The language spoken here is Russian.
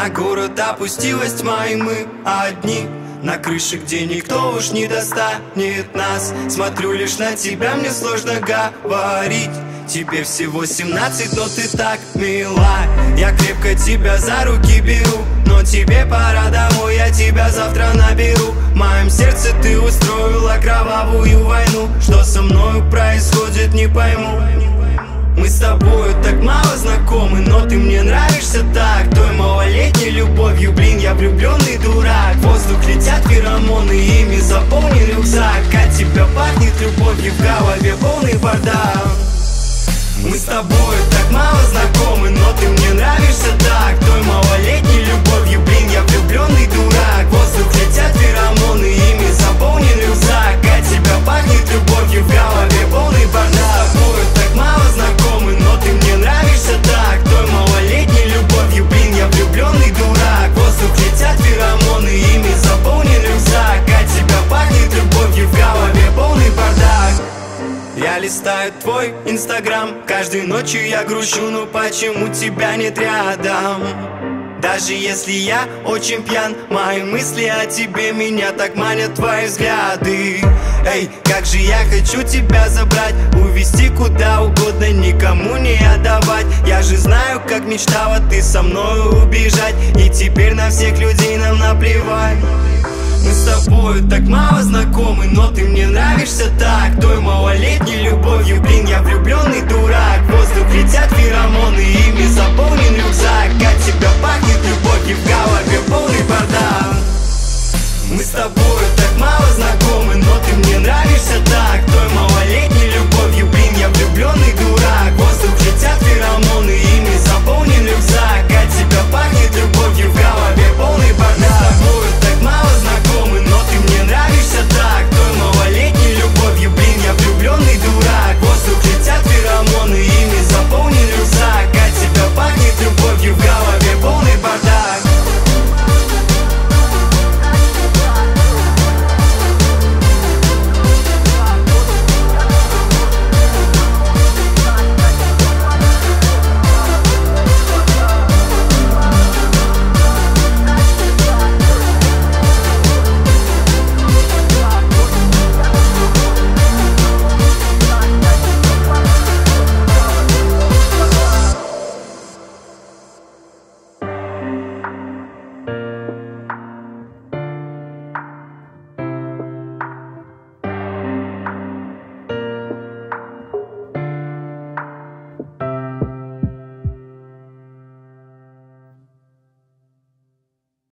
На город опустилась тьма, и мы одни на крыше, где никто уж не достанет нас. Смотрю лишь на тебя, мне сложно говорить. Тебе всего 17, но ты так мила. Я крепко тебя за руки беру, но тебе пора домой, я тебя завтра наберу. В моем сердце ты устроила кровавую войну. Что со мною происходит, не пойму. Мы с тобою так мало знакомы, но ты мне нравишься так. Той малолетней любовью, блин, я влюбленный дурак. В воздух летят феромоны, ими заполнен рюкзак. От тебя пахнет любовью, в голове полный бардак. Мы с тобою так мало знакомы, но ты мне нравишься так. Той малолетней любовью, блин, я влюбленный дурак. В воздух летят феромоны, ими заполнен рюкзак. От тебя пахнет любовью, в голове полный бардак. Мы так мало знакомы, но ты мне нравишься так. Той малолетней любовью, блин, я влюбленный дурак. В воздух летят феромоны, ими заполнен рюкзак. От тебя пахнет любовью, в голове полный бардак. Я листаю твой инстаграм, каждой ночью я грущу, но почему тебя нет рядом? Даже если я очень пьян, мои мысли о тебе меня так манят твои взгляды. Эй, как же я хочу тебя забрать, увезти куда угодно, никому не отдавать. Я же знаю, как мечтала ты со мной убежать, и теперь на всех людей нам наплевать. Мы с тобою так мало знакомы, но ты мне нравишься так. Той малолетней любовью, блин, я влюбленный